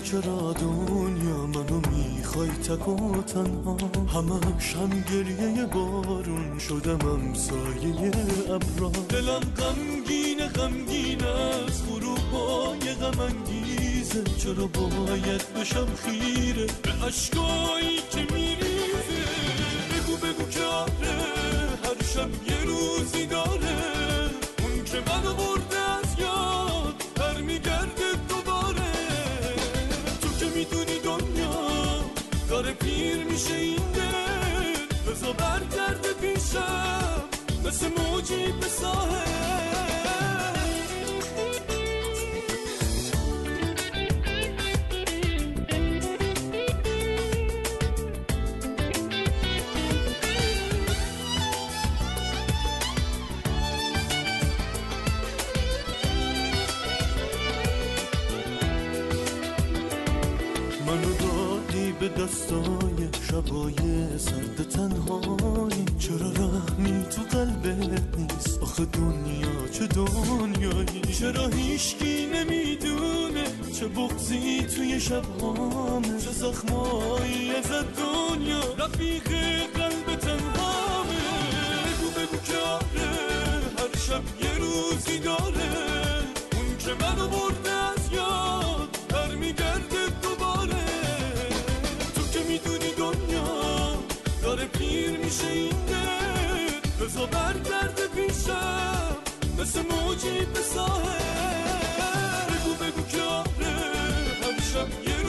چرا دنیا منو میخوای تک و تنها، همش هم گریه بارون شدم سایه ابرا. دلم غمگین از غروبای غم انگیزه، چرا باید بشم خیره به عشقایی که میریزه. بگو که آره هر شب یه روزی داره، اون که منو برده از یاد برمیگرده دوباره. تو که میدونی دنیا داره پیر میشه این دل، بزا برگرده پیشم مثل موجی به ساحل. منو دادی به دستای شبای سرد تنهایی، چرا رحمی تو قلبت نیست آخه دنیا چه دنیایی؟ چرا هیچکی نمیدونه چه بغضی توی شبهامه، چه زخمایی از دنیا رفیق قلب تنهامه. بگو که آره هر شب یه روزی داره، اون که منو برده از یاد برمیگرده دوباره. تو که میدونی دنیا داره پیر میشه این دل، بزا برگرده پیشم مثل موجی به ساحل. بگو که آره هر شب یه